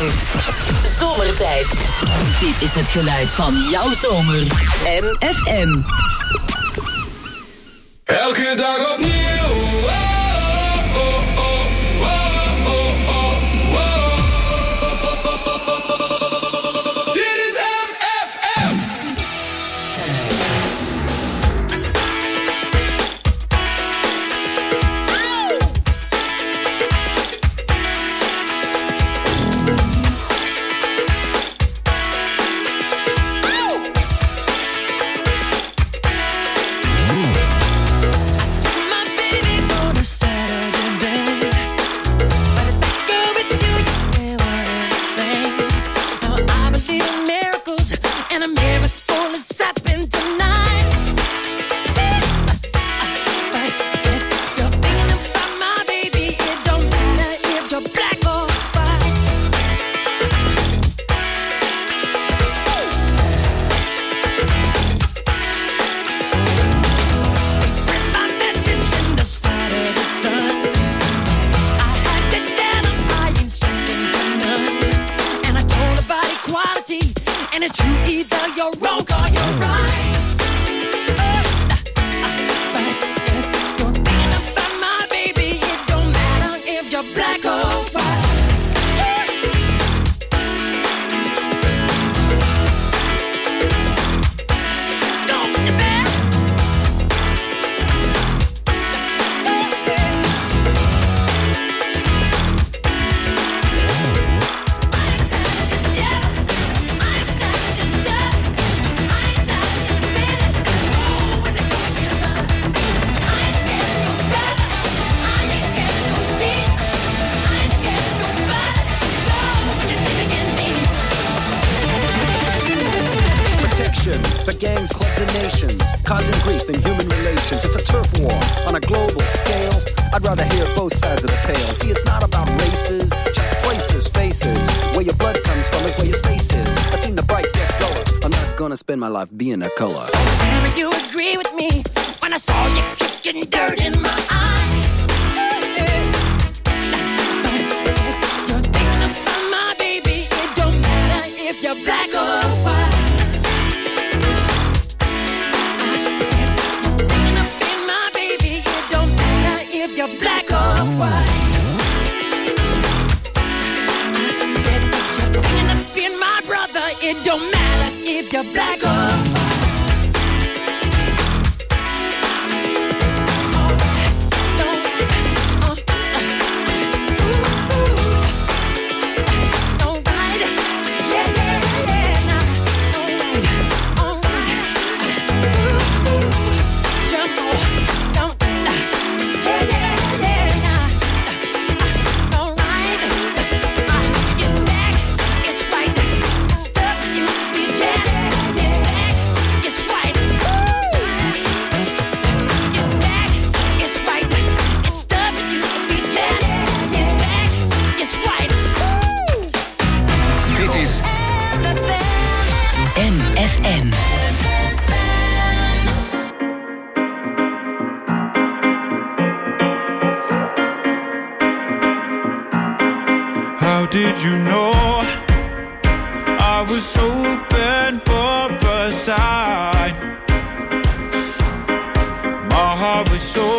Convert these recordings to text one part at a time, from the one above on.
Zomertijd. Dit is het geluid van jouw zomer. MFM. Elke dag opnieuw. Spend my life being a color. Tell me you agree with me when I saw you kicking dirt in my eye. You're thinking about my baby. It don't matter if you're black or white. I said you're thinking about my baby. It don't matter if you're black or white. I said you're thinking about my brother. It don't matter if you're black or white. Did you know I was hoping for a sign? My heart was so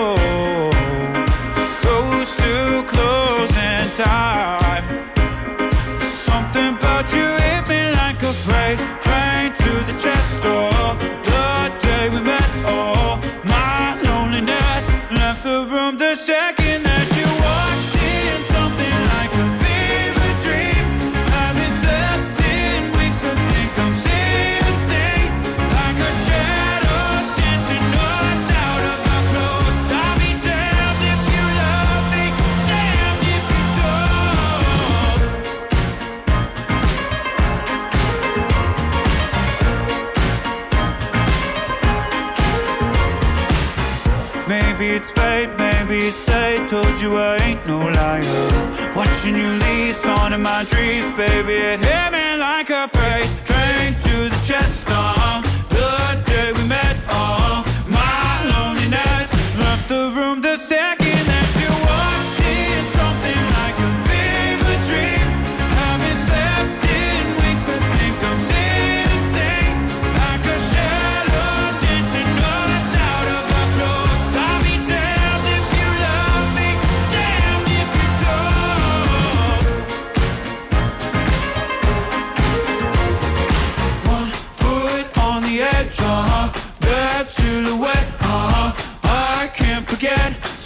close to closing time. Something about you hit me like a freight train to the chest door. The day we met, oh, my loneliness left the room the second that you walked in. Something like a maybe it's fate, maybe it's fate. Told you I ain't no liar. Watching you leave, on in my dreams, baby. It hit me like a freight train to the chest. The day we met, my loneliness left the room the second that you walked in. Something like a fever dream.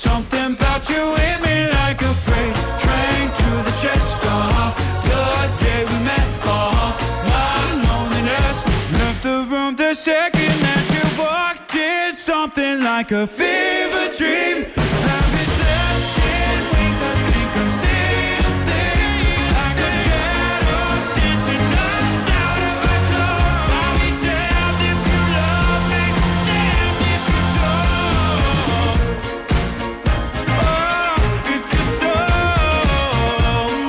Something about you hit me like a freight train to the chest. The day we met, my loneliness left the room the second that you walked in. Something like a fever dream. Have it left in wings, I think I'm seeing things like a shadows dancing us out of our clothes. I'll be damned if you love me, damned if you don't. Oh, if you don't.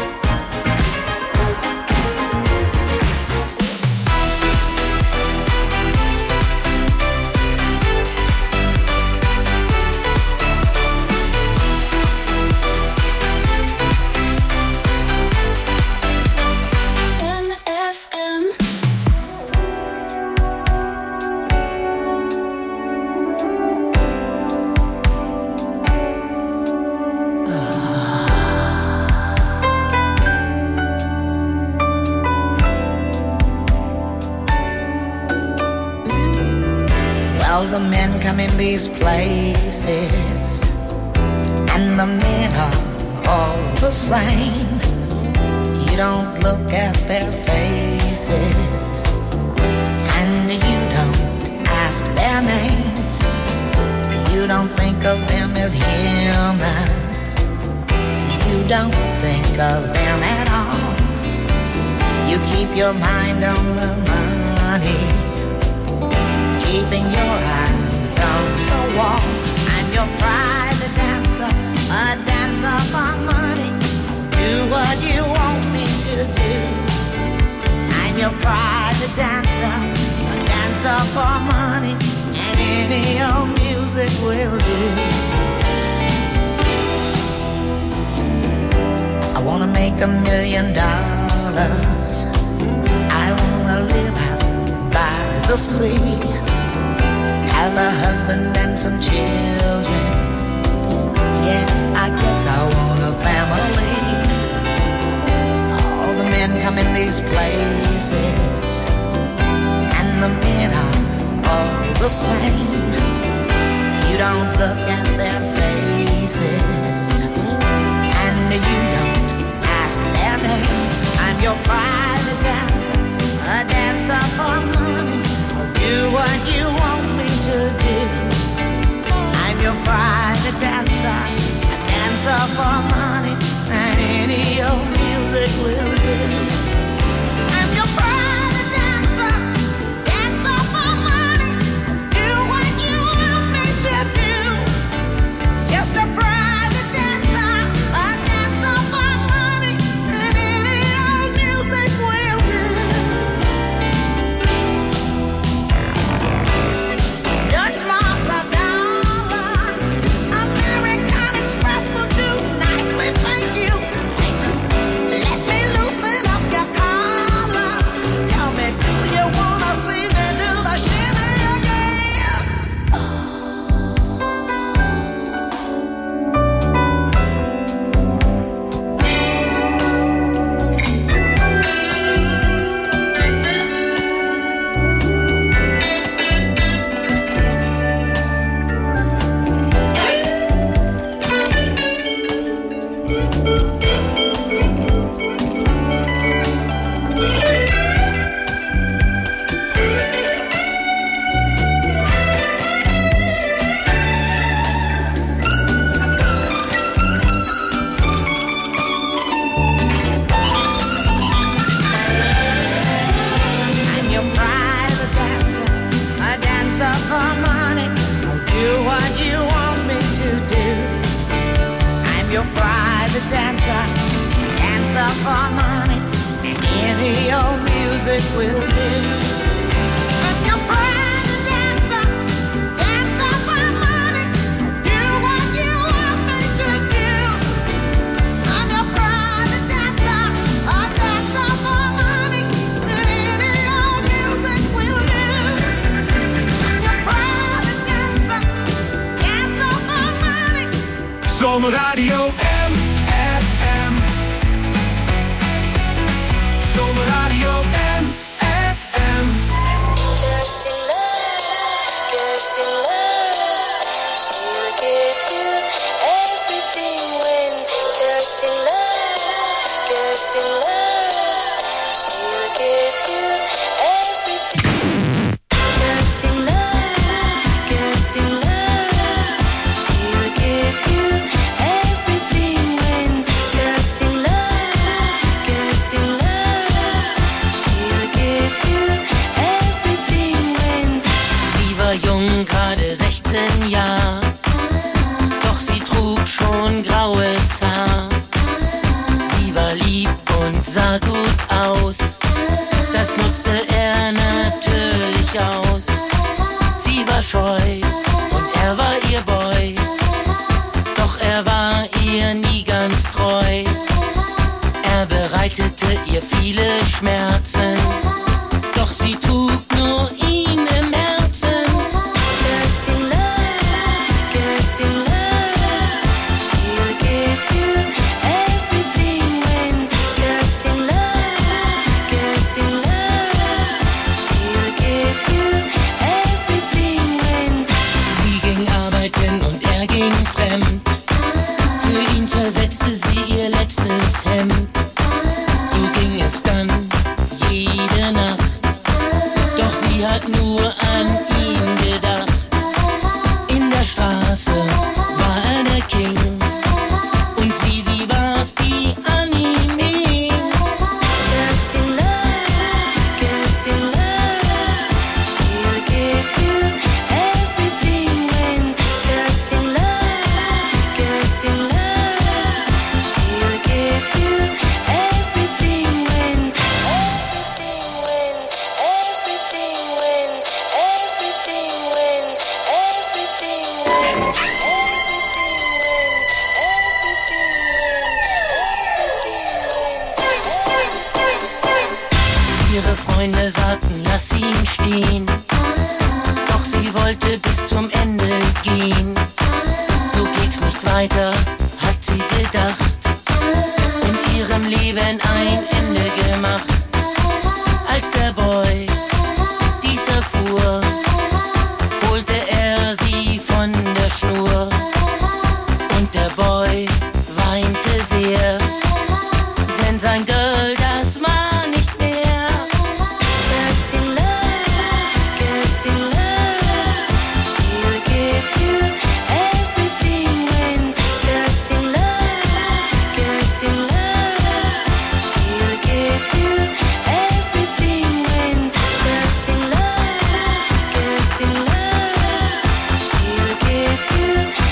Well, the men come in these places, and the men are all the same. You don't look at their faces, and you don't ask their names. You don't think of them as human. You don't think of them at all. You keep your mind on the money, keeping your eyes on the wall. I'm your private dancer, a dancer for money. Do what you want me to do. I'm your private dancer, a dancer for money, and any old music will do. I wanna make $1 million. I wanna live out by the sea, have a husband and some children. Yeah, I guess I want a family. All the men come in these places, and the men are all the same. You don't look at their faces, and you don't ask their name. I'm your private dancer, a dancer for money. I'll do what you want me to do. I'm your private dancer, a dancer for money, and any old music will do. I'm your private dancer, dancer for money. Do what you want me to do. Just a private dancer, a dancer for money, and any old music will do. Dutch marks are dollars. American Express will do nicely, thank you. Let me loosen up your collar. Tell me, do you wanna see me do the shimmy again? I'm your private dancer, a dancer for money. I'll do what you want me to do. I'm your private dancer, dancer for money, and any old music will do. I'm your private dancer, dancer for money. Do what you want me to do. I'm your private dancer, a dancer for money, and any old music will do. I'm your private dancer, dancer for money. Zomerradio MFM. Zomerradio MFM. Girls in love, you give you ihr viele Schmerzen, doch sie trug nur ihn im Herzen. Girls in love, girls in love, she'll give you everything when girls in love, she'll give you everything when. Sie ging arbeiten und er ging fremd. Für ihn zersetzte sie ihr letztes Hemd. So ging es dann jede Nacht. Doch sie hat nur an ihn gedacht. In der Straße war er der King. Und sie war's, die an ihm hing. Girls in love, she'll give you everything when girls in love, she'll give you everything when Ihre Freunde sagten, lass ihn stehen. Doch sie wollte bis zum Ende gehen. So geht's nicht weiter, hat sie gedacht. Und ihrem Leben ein Ende gemacht. Als der Boy dies erfuhr, holte er sie von der Schnur. Und der Boy weinte sehr, denn sein Girl, das war nicht mehr. girls in love, she'll give you everything when girls in love, she'll give you everything when girls in love, she'll give you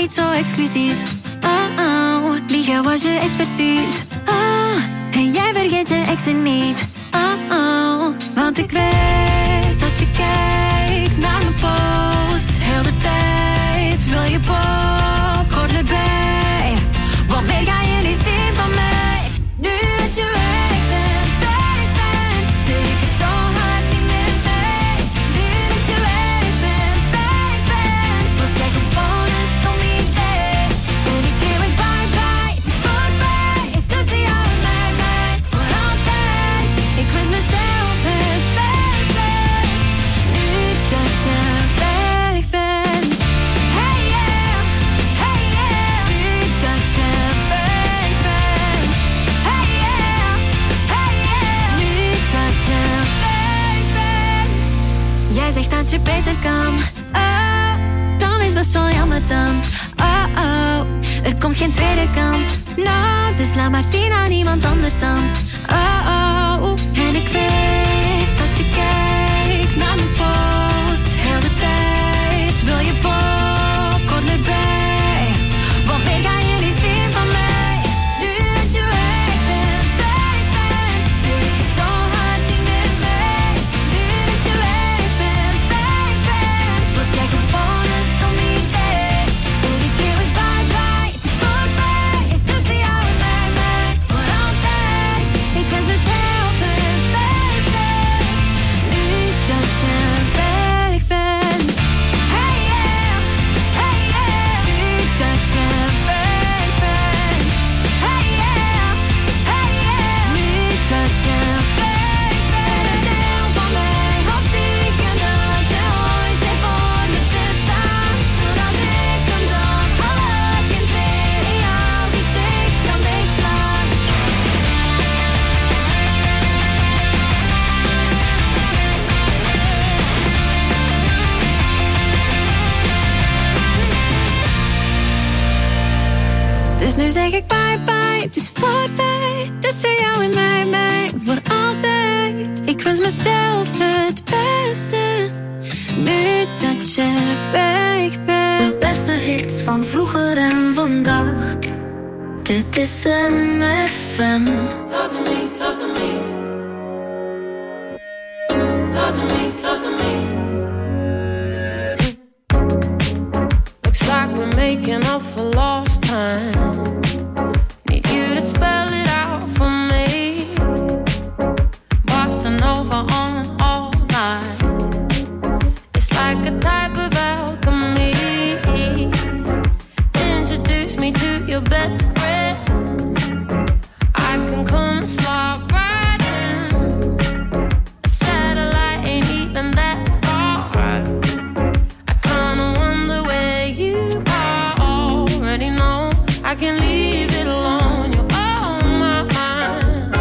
niet zo exclusief. Oh, liegen was je expertise. En jij vergeet je exen niet. Want ik weet dat je kijkt naar mijn post. Heel de tijd wil je popcorn erbij. Want meer ga je niet zien van mij. Nu dat je weg bent, zit ik er zo hard niet meer mee. Nu dat je weg bent, was jij gewoon een stom idee. En nu schreeuw ik bye bye, het is voorbij. Tussen jou en mij, voor altijd. Ik wens mezelf het beste. Nu dat je weg bent. Hey yeah, hey yeah. Nu dat je weg bent. Hey yeah, hey yeah. Nu dat je weg bent. Jij zegt dat je beter kan. Oh, dan is best wel jammer dan. Oh, er komt geen tweede kans. No, dus laat maar zien aan iemand anders dan. Oh, en ik weet dat je kijkt naar mijn post. Heel de tijd wil je popcorn erbij. Want meer ga je niet zien van mij. Nu dat je weg bent, zit ik er zo hard niet meer mee. Nu dat je weg bent, was jij gewoon een stom idee. En nu schreeuw ik bye bye, het is voorbij. Tussen jou en mij, voor altijd. Ik wens mezelf het beste. Nu dat je weg bent. Hey yeah, hey yeah. Nu dat je weg bent. Hey yeah, hey yeah. Nu dat je weg bent. Deel van mij, of stiekem dat je ooit heeft voor me te staan. Zodat ik hem dan alle kind weer in jouw gezicht kan dichtslaan. Dus nu zeg ik bye bye, het is voorbij. Tussen jou en mij, voor altijd. Ik wens mezelf het beste. Nu dat je weg bent. De beste hits van vroeger en vandaag. Dit is MFM. Talk to me, talk to me. Talk to me, talk to me. Looks like we're making up for lost time. Need you to spell it out for me. Bossa Nova on all night. It's like a type of alchemy. Introduce me to your best friend. I can come and slide right in. A satellite ain't even that far. I kinda wonder where you are. Already know I can leave it alone. You're on my mind.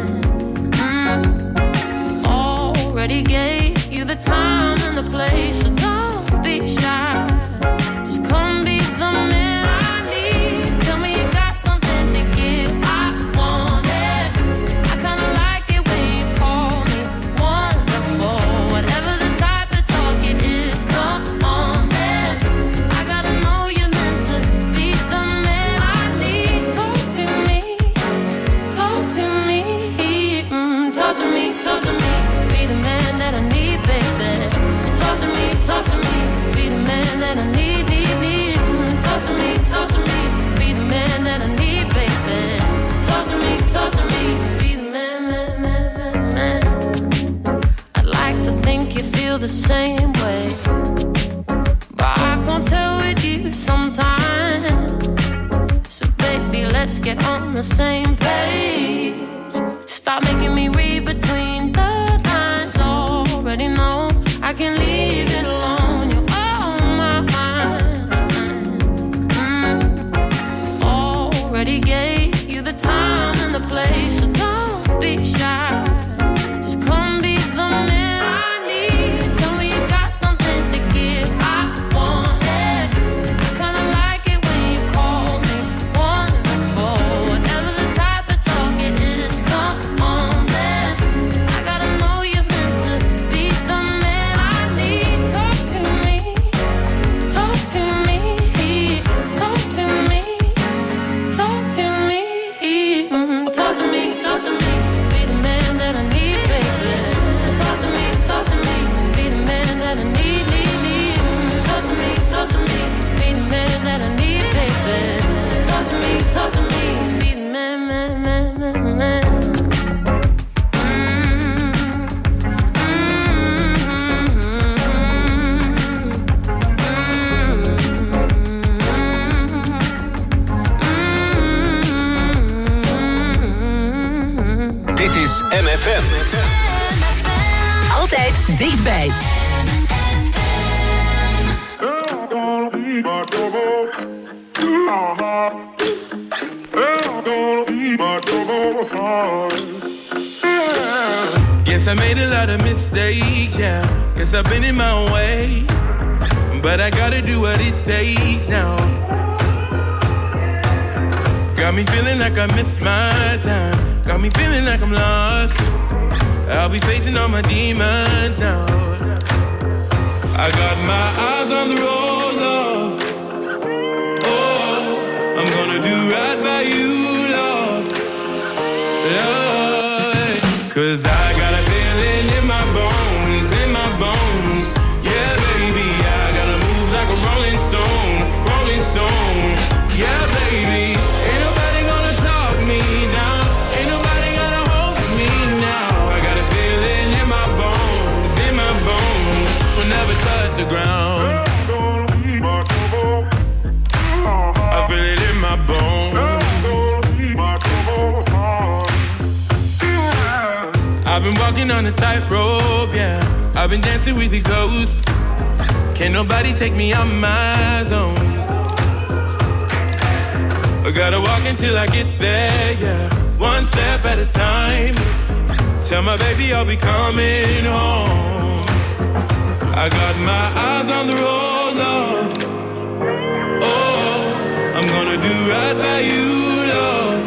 Already gave you the time and the place, so don't be shy. Just come be the man I need. Tell me you got something to give. I want it. I kinda like it when you call me wonderful. Whatever the type of talk it is, come on then. I gotta know you're meant to be the man I need. Talk to me, talk to me, talk to me, talk to me. Be the man that I need, baby. Talk to me, talk to me. Be the man that I need, need. Talk to me, talk to me. Be the man that I need, baby. Talk to me, talk to me. Be the man, man. I'd like to think you feel the same way, but I can't tell with you sometimes. So baby, let's get on the same page. Stop making me read between the lines. Already know I can leave it alone. You're on my mind. Already gave you the time and the place, so don't be shy. Just come be the man I need. Tell me you got something to give. I want it. I kinda like it when you call me wonderful. Whatever the type of talk it is, come on then. Altijd dichtbij. Guess I made a lot of mistakes, yeah. Guess I've been in my own way, but I gotta do what it takes now. Got me feeling like I missed my time. Got me feeling like I'm lost. I'll be facing all my demons now. I got my eyes on the road, love. Oh, I'm gonna do right by you, love. Love. 'Cause I got a feeling in my bones, in my bones. Yeah, baby, I gotta move like a rolling stone, rolling stone. Yeah, baby, ain't nobody gonna talk me down. Ain't nobody gonna hold me now. I got a feeling in my bones, in my bones. Will never touch the ground. I feel it in my bones. I've been walking on a tightrope, yeah. I've been dancing with the ghost. Can't nobody take me out my zone. I gotta walk until I get there, yeah. One step at a time. Tell my baby I'll be coming home. I got my eyes on the road, love. Oh, I'm gonna do right by you, love.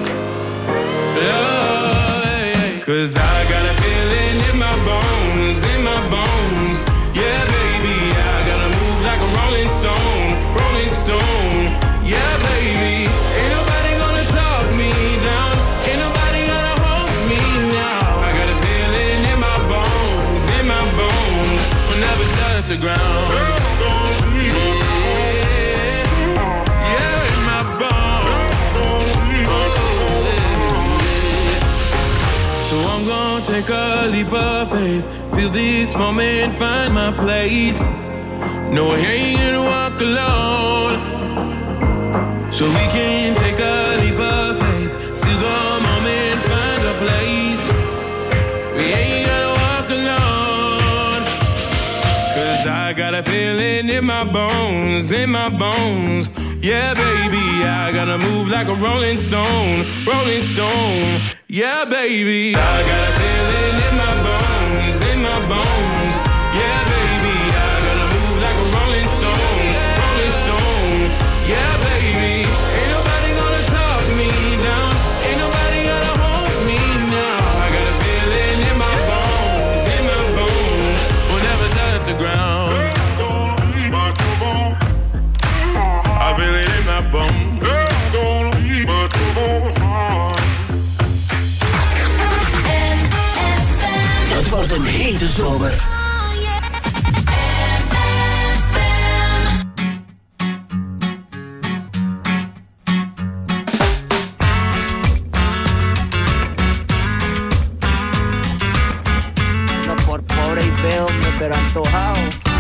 Love, 'cause I got a feeling in my bones, in my bones. Yeah, baby, I gotta move like a rolling stone, rolling stone. Yeah, baby, ain't nobody gonna talk me down. Ain't nobody gonna hold me now. I got a feeling in my bones, in my bones. Will never touch the ground. Yeah, in my bones. Oh, yeah. So I'm gonna take a leap of faith. Feel this moment, find my place. No, I ain't gonna walk alone. So we can take a leap of faith. See the moment, find a place. We ain't gonna walk alone. 'Cause I got a feeling in my bones, in my bones. Yeah, baby, I gotta move like a rolling stone, rolling stone. Yeah, baby, I got a feeling in my bones, in my bones. Yeah, baby, I gotta move like a rolling stone, rolling stone. Yeah, baby, ain't nobody gonna talk me down. Ain't nobody gonna hold me now. I got a feeling in my bones, in my bones. Will never touch the ground. I feel it in my bones. Het wordt een hete zomer. No por pobre y feo, pero antojado.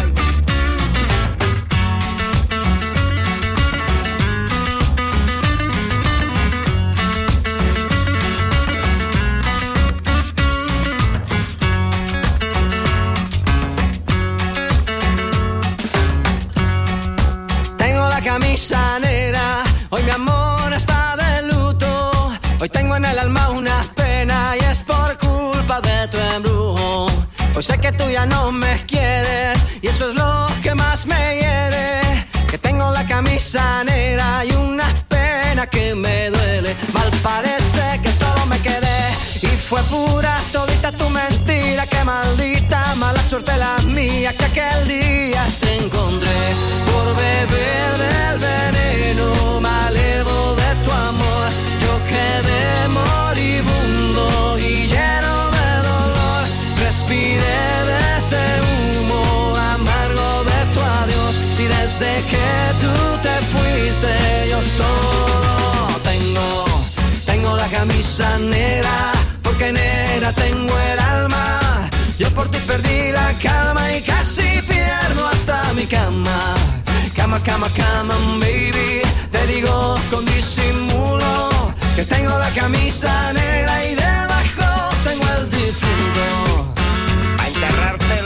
Camisa negra, hoy mi amor está de luto. Hoy tengo en el alma una pena y es por culpa de tu embrujo. Hoy sé que tú ya no me quieres y eso es lo que más me hiere. Que tengo la camisa negra y una pena que me duele. Mal parece que solo me quedé y fue pura todita tu mentira. Que maldita mala suerte la mía que aquel día te encontré. Por beber del veneno malevo de tu amor, yo quedé moribundo y lleno de dolor. Respiré de ese humo amargo de tu adiós y desde que tú te fuiste yo solo tengo la camisa negra, porque negra tengo el alma. Yo por ti perdí la calma y casi pierdo hasta mi cama. Cama, cama, cama, baby. Te digo con disimulo que tengo la camisa negra y debajo tengo el difunto. A enterrarte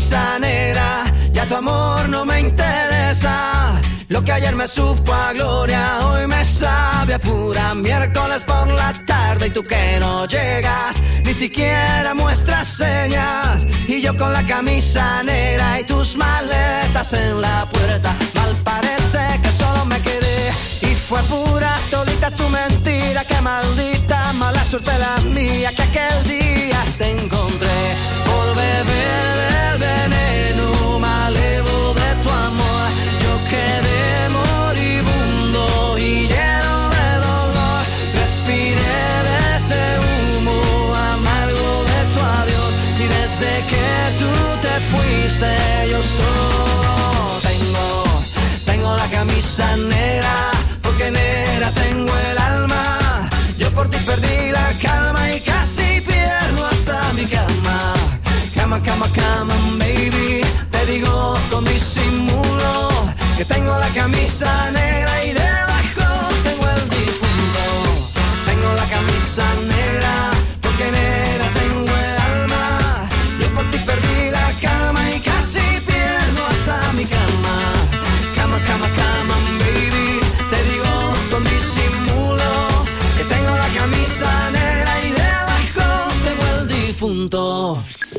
camisa negra, ya tu amor no me interesa. Lo que ayer me supo a gloria, hoy me sabe a pura. Miércoles por la tarde y tú que no llegas, ni siquiera muestras señas. Y yo con la camisa negra y tus maletas en la puerta. Mal parece que solo me quedé y fue pura todita tu mentira. Qué maldita mala suerte la mía, que aquel día te encontré por beber del veneno malevo de tu amor. Yo quedé moribundo y lleno de dolor. Respiré de ese humo amargo de tu adiós. Y desde que tú te fuiste yo solo tengo la camisa negra, porque negra tengo el alma. Yo por ti perdí la calma y casi pierdo hasta mi cama. Cama, cama, cama, baby. Te digo con disimulo que tengo la camisa negra y debajo tengo el difunto. Tengo la camisa negra, porque negra tengo el alma. Yo por ti perdí la calma y casi pierdo hasta mi cama. Cama, cama, cama, baby. Te digo con disimulo que tengo la camisa negra y debajo tengo el difunto.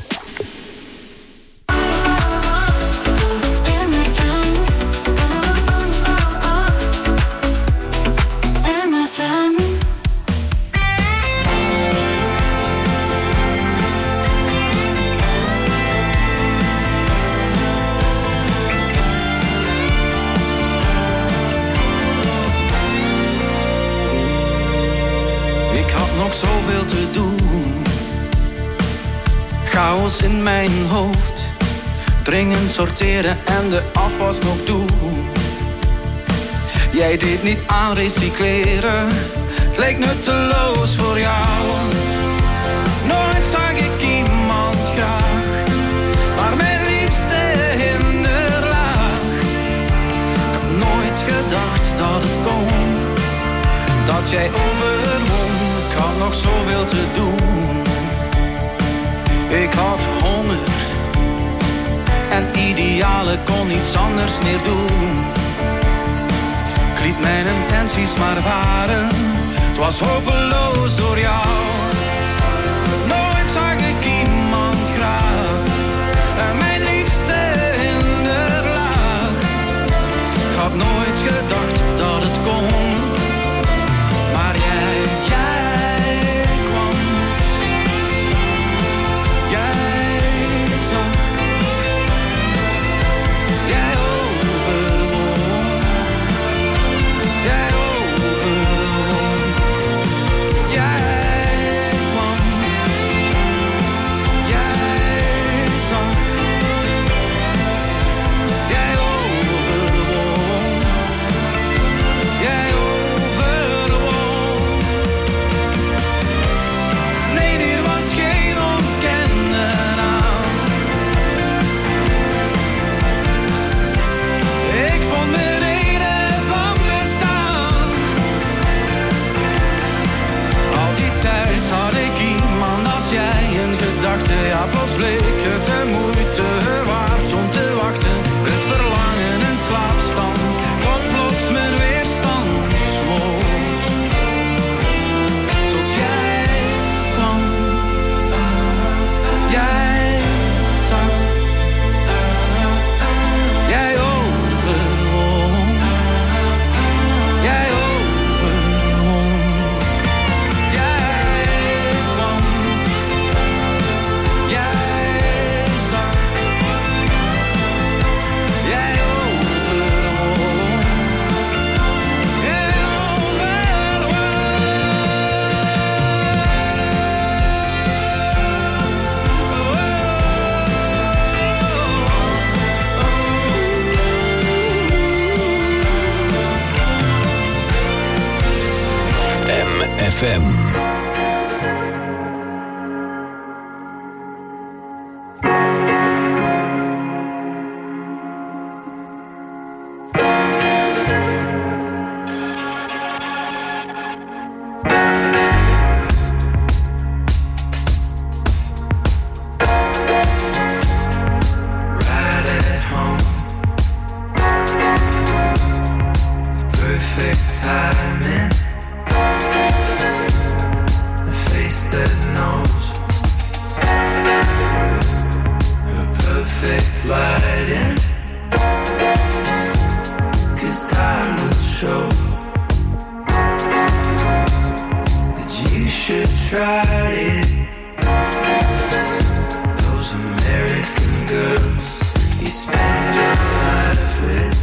Nog zoveel te doen. Chaos in mijn hoofd. Dringend sorteren en de afwas nog doen. Jij deed niet aan recycleren. Het leek nutteloos voor jou. Nooit zag ik iemand graag, maar mijn liefste hinderlaag. Ik had nooit gedacht dat het kon, dat jij overwon. Ik had nog zoveel te doen. Ik had honger en idealen, kon niets anders meer doen. Ik liet mijn intenties maar varen. Het was hopeloos door jou. Nooit zag ik iemand graag, en mijn liefste hinderlaag. Ik had nooit gedacht dat het kon, maar jij kwam. Jij zag. Jij overwon. Jij overwon. Jij kwam. Jij zag. Jij overwon. Jij overwon. Nee, er was geen ontkennen aan. Ik vond mijn reden van bestaan. Al die tijd had ik iemand als jij in gedachten. Ja, plots bleek het de moeite waard om te wachten. Het verlangen en slaapstand, tot plots mijn weerstand smolt. Tot jij kwam. Jij zag. Jij overwon. Jij overwon. Jij kwam. Jij zag. Jij overwon. Jij MFM. timing. A face that knows her perfect lighting. 'Cause time will show that you should try it. Those American girls you spend your life with.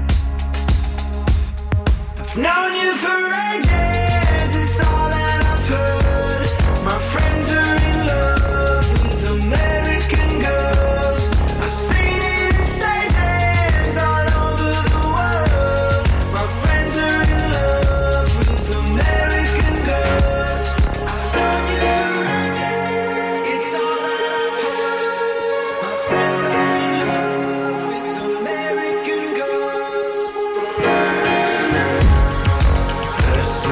I've known you for ages, it's all that I've heard. My friends are in love with American girls. I've seen it in stages all over the world. My friends are in love with American girls. I've known you for ages, it's all that I've heard. My friends are in love with American girls. Her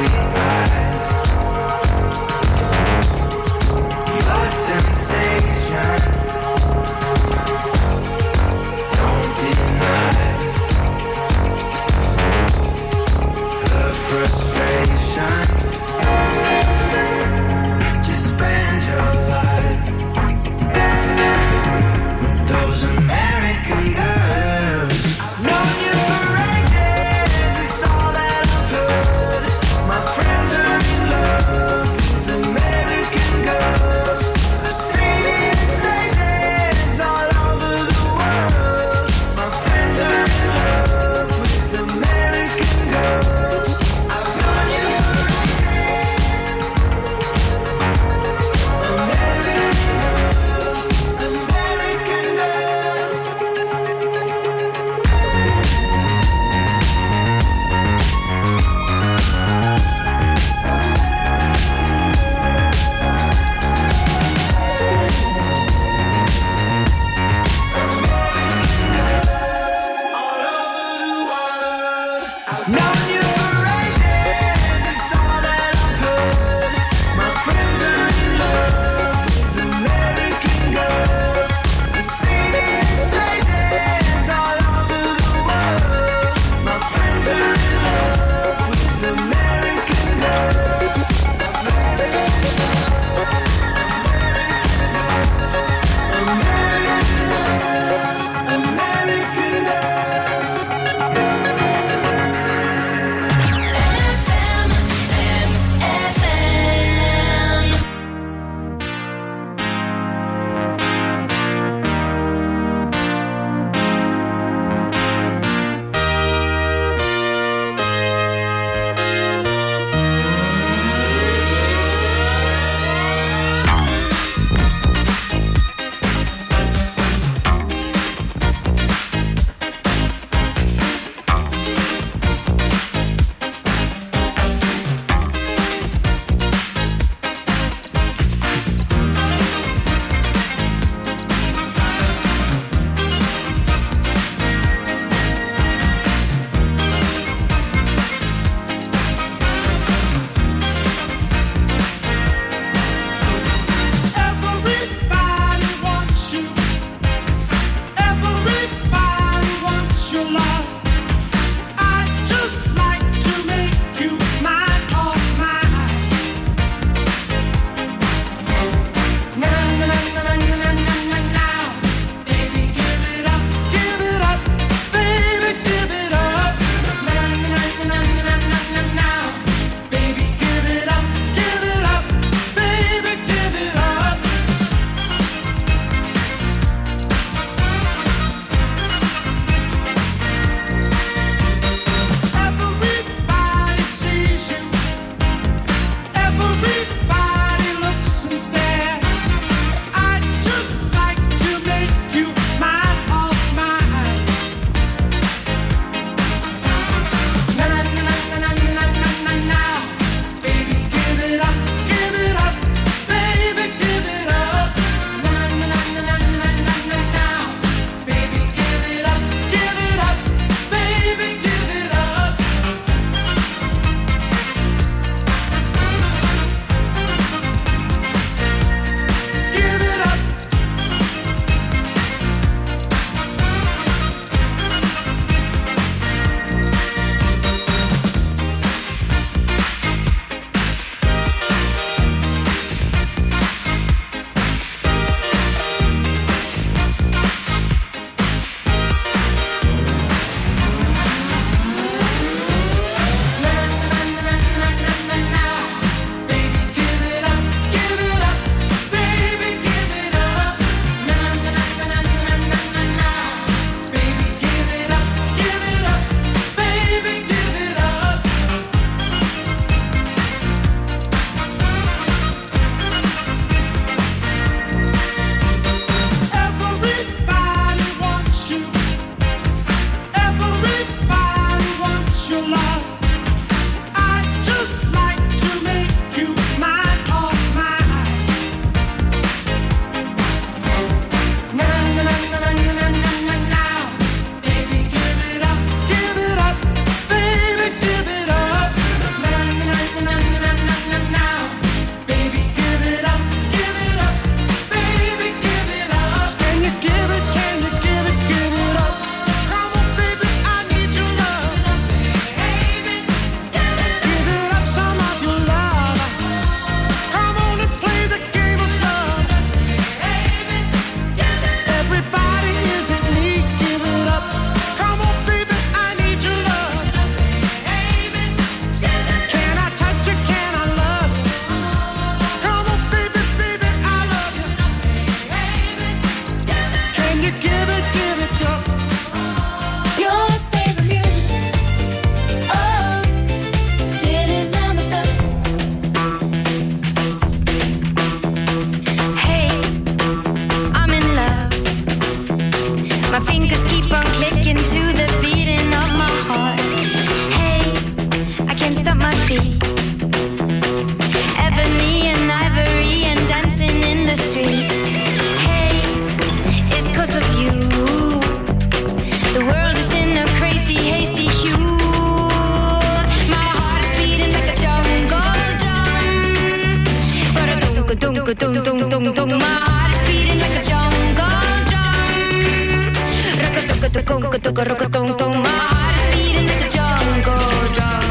My heart is beating like a jungle drum. Rock-a-tung-a-tung-a-tung-a-tung-a-tung. My heart is beating like a jungle drum.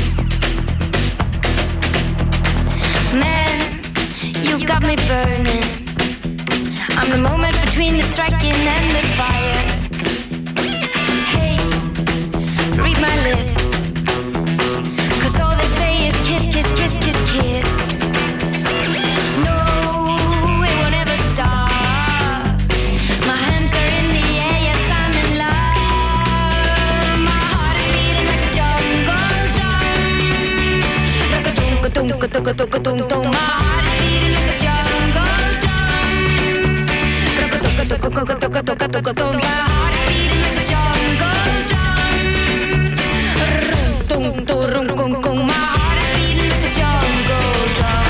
Man, you got me burning. I'm the moment between the striking and the fire. Hey, read my lips, 'cause all they say is kiss, kiss, kiss, kiss, kiss. No, it won't ever stop. My hands are in the air, yes, I'm in love. My heart is beating like a jungle drum. Rock-a-tung-a-tung-a-tung-a-tung-a-tung. My heart is beating like a jungle drum. Rock-a-tung-a-tung-a-tung-a-tung-a-tung. My heart is beating like a jungle drum. Rum-tung-tung-rum-kung-kung. My heart is beating like a jungle drum.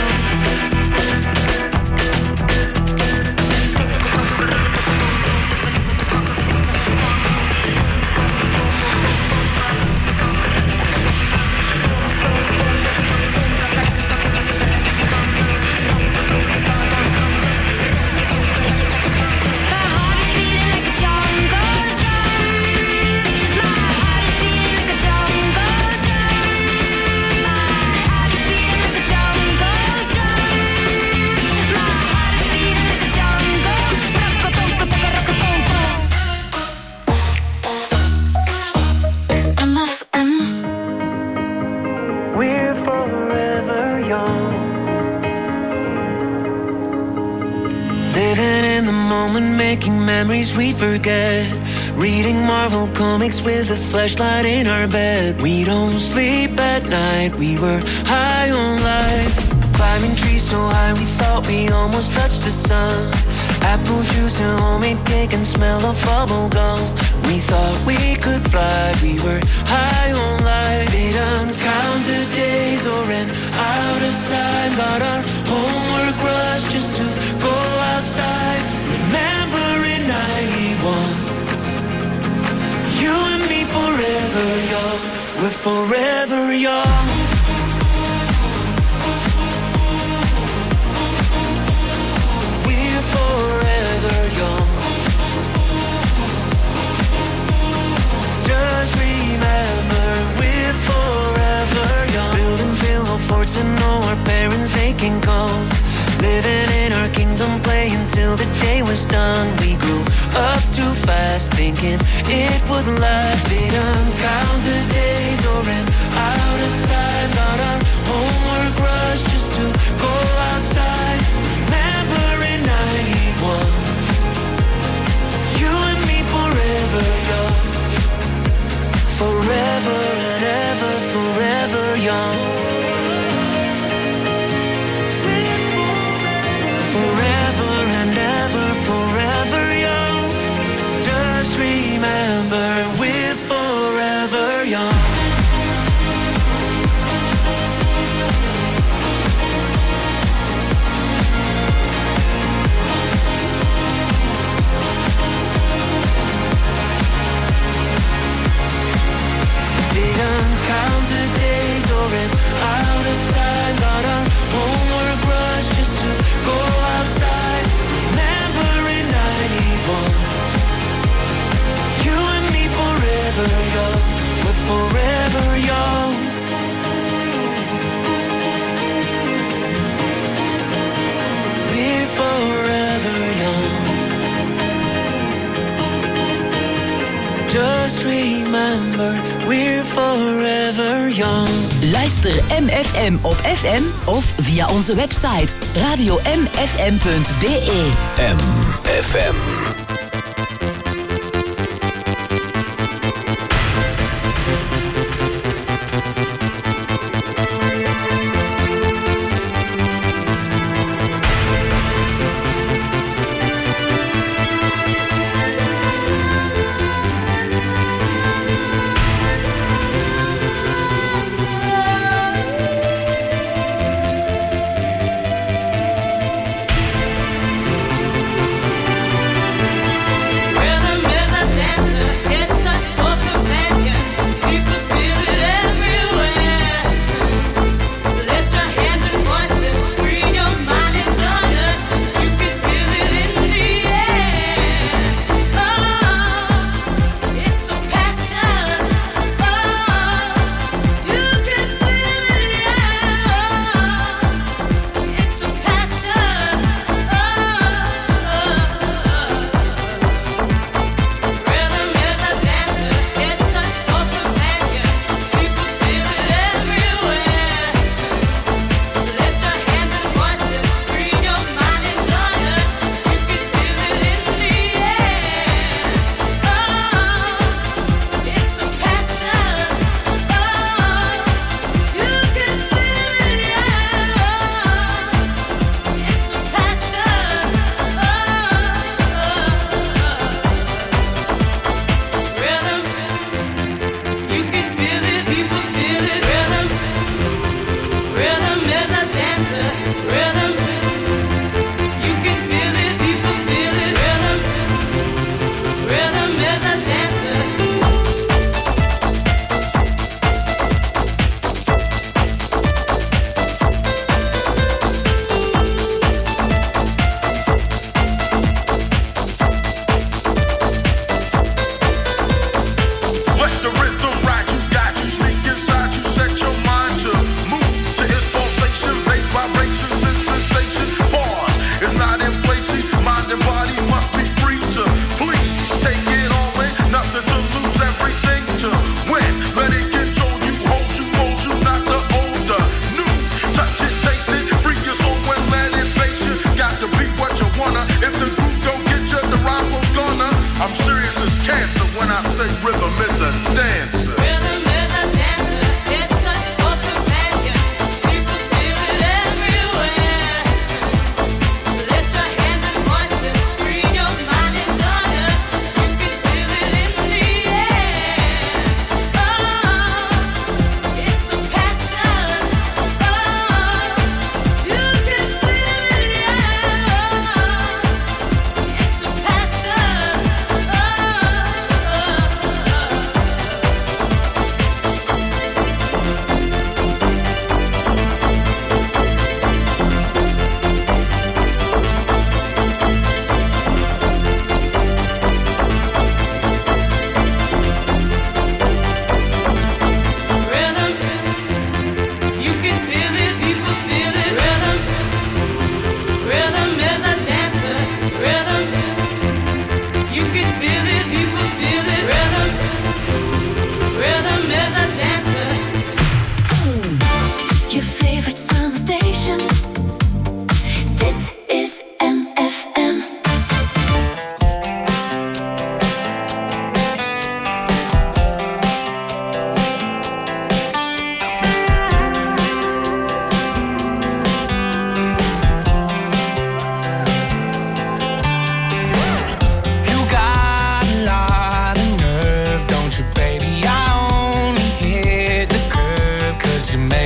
Making memories we forget. Reading Marvel comics with a flashlight in our bed. We don't sleep at night, we were high on life. Climbing trees so high we thought we almost touched the sun. Apple juice and homemade cake and smell of bubble gum. We thought we could fly, we were high on life. Didn't count the days or ran out of time. Got our homework rush just to go outside. Remember in 91, you and me forever young. We're forever young. We're forever young. Just remember we're forever young. Building pillow forts and know our parents they can come. Living in our kingdom, playing till the day was done. We grew up too fast, thinking it would last. Didn't count the days or ran out of time. Got our homework rush just to go outside. Remember in 91, you and me forever young. Forever and ever, forever young. Forever and ever, forever young. Just remember we're forever young. Didn't count the days or ran out of time. Got our homework rush just to go outside. Remember in 91, you and me forever young. We're forever young. We're forever young. Just remember we're forever young. Luister MFM op FM of via onze website radiomfm.be. MFM.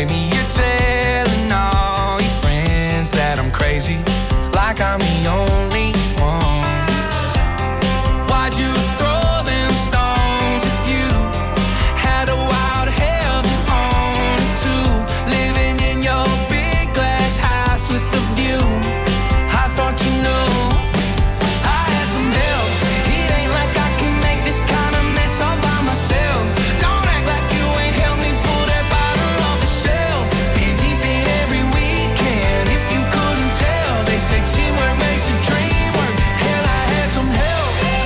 Maybe you're telling all your friends that I'm crazy, like I'm the only one. Why'd you throw them stones if you had a wild hell you wanted to? Living in your big glass house with a view. I thought you knew I had some help. It ain't like I can make this kind of mess all by myself. Don't act like you ain't helped me pull that bottle off the shelf. Been deep in every weekend. If you couldn't tell, they say teamwork makes a dream work. Hell, I had some help.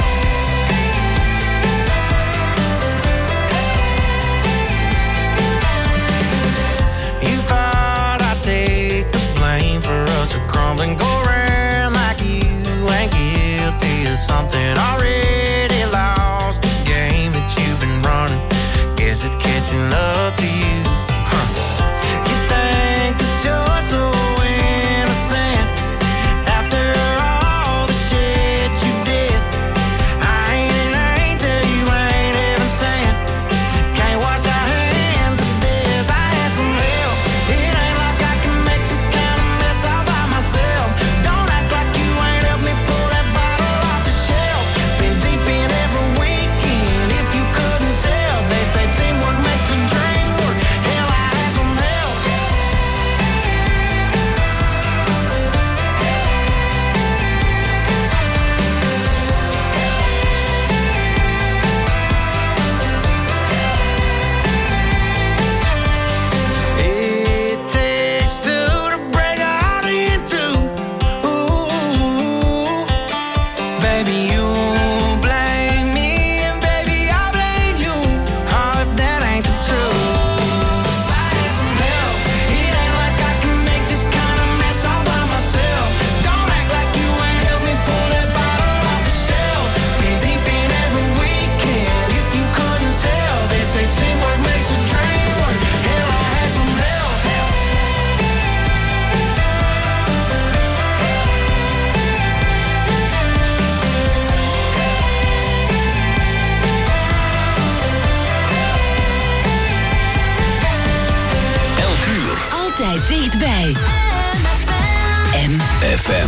You thought I'd take the blame for us to crumble and go around like you ain't guilty of something already lost. The game that you've been running, guess it's catching up to you. You think that you're so innocent after all the shit you did. I ain't an angel, you ain't heaven sent. Can't wash our hands of this. I had some help. It ain't like I can make this kind of mess all by myself. Don't act like you ain't helped me pull that bottle off the shelf. Been deep in every weekend. If you couldn't tell, they say teamwork makes the dream work. Hell, I had some help. It takes two to break a heart in two. Ooh, baby, you blame me and baby I blame you. Oh, if that ain't the truth. I had some help. It ain't like I can make this kind of mess all by myself. Don't act like you ain't helped me pull that bottle off the shelf. Been deep in every weekend. If you couldn't tell, they say teamwork makes a dream work. Hell, I had some help. Elk uur. Altijd dichtbij. FM.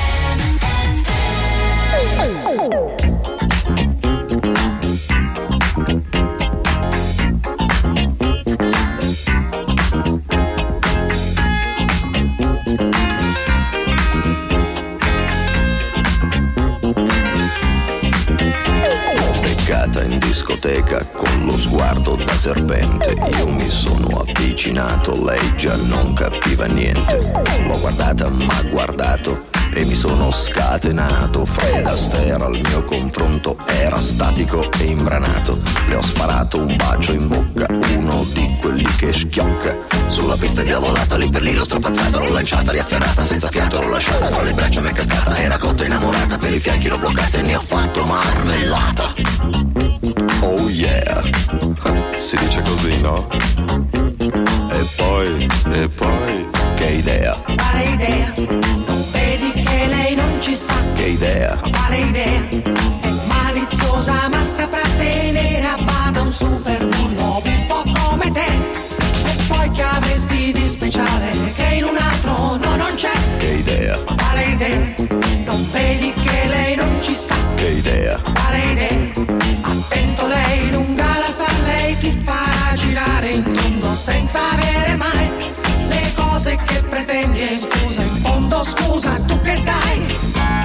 Beccata in discoteca con lo sguardo da serpente, io mi sono avvicinato, lei già non capiva niente. L'ho guardata, m'ha guardato e mi sono scatenato. Fred Astaire al mio confronto era statico e imbranato. Le ho sparato un bacio in bocca, uno di quelli che schiocca. Sulla pista diavolata, lì per lì l'ho strapazzata, l'ho lanciata, riafferrata, senza fiato l'ho lasciata, tra le braccia m'è cascata, era cotta innamorata, per i fianchi l'ho bloccata e ne ho fatto marmellata. Oh yeah, si dice così, no? E poi, che idea? Quale idea? Non vedi che lei non ci sta? Che idea? Quale idea? È maliziosa ma saprà tenere a bada un super bullo buffo come te. E poi che avresti di speciale che in un altro no, non c'è? Che idea? Quale idea? Non vedi che lei non ci sta? Che idea? Quale idea? Attento, lei lunga la sa, lei ti farà girare in tondo senza avere mai le cose che pretendi. E scusa, in fondo scusa, tu che dai?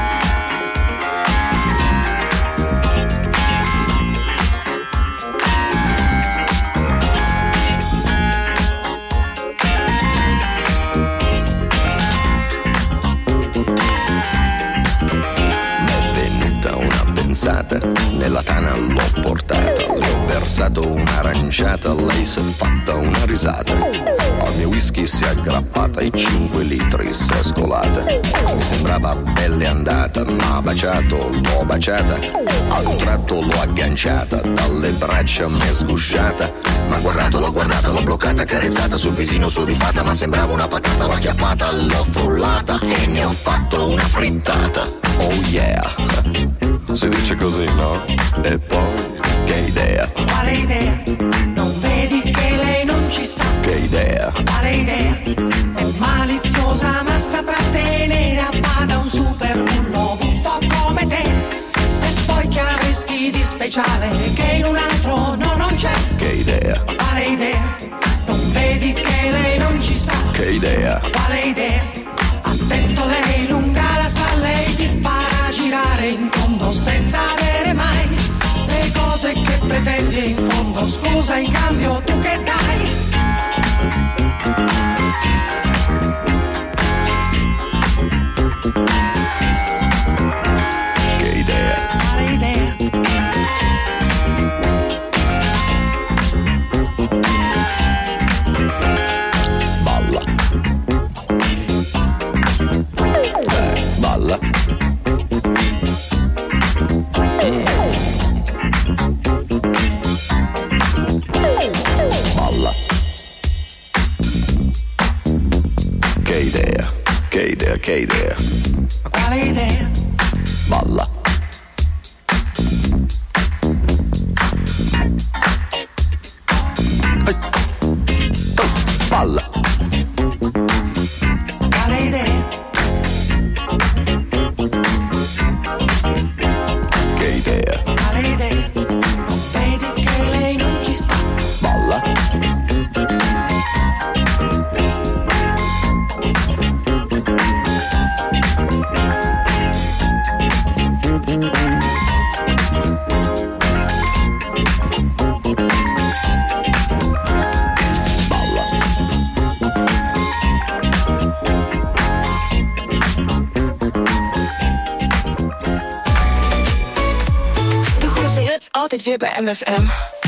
Nella tana l'ho portata, le ho versato un'aranciata, lei si è fatta una risata. Al mio whisky si è aggrappata e 5 litri si è scolata. Mi sembrava pelle andata, m'ha baciato, l'ho baciata. Ad un tratto l'ho agganciata, dalle braccia m'è sgusciata. M'ha guardato, l'ho guardata, l'ho bloccata, carezzata sul visino sudifata, ma sembrava una patata, l'ho acchiappata, l'ho frullata e ne ho fatto una frittata. Oh yeah, si dice così, no? E poi, che idea? Quale idea? Non vedi che lei non ci sta? Che Che idea, quale idea? È maliziosa ma saprà tenere a bada un super bullo buffo come te. E poi che avresti di speciale che in un altro non c'è? che idea, Quale idea? Non vedi che lei non ci sta? che idea, Quale idea? Attento, lei lunga la sa, lei ti farà girare in tondo senza avere mai le cose che pretendi in fondo. Scusa, in cambio tu che dai? che idea, Quale idea? balla, balla, balla, che idea, che idea, che idea, Quale idea? balla, balla, Quale idea? che idea, Quale idea? Non vedi che lei non ci sta? balla, De grootste hits altijd weer bij MFM.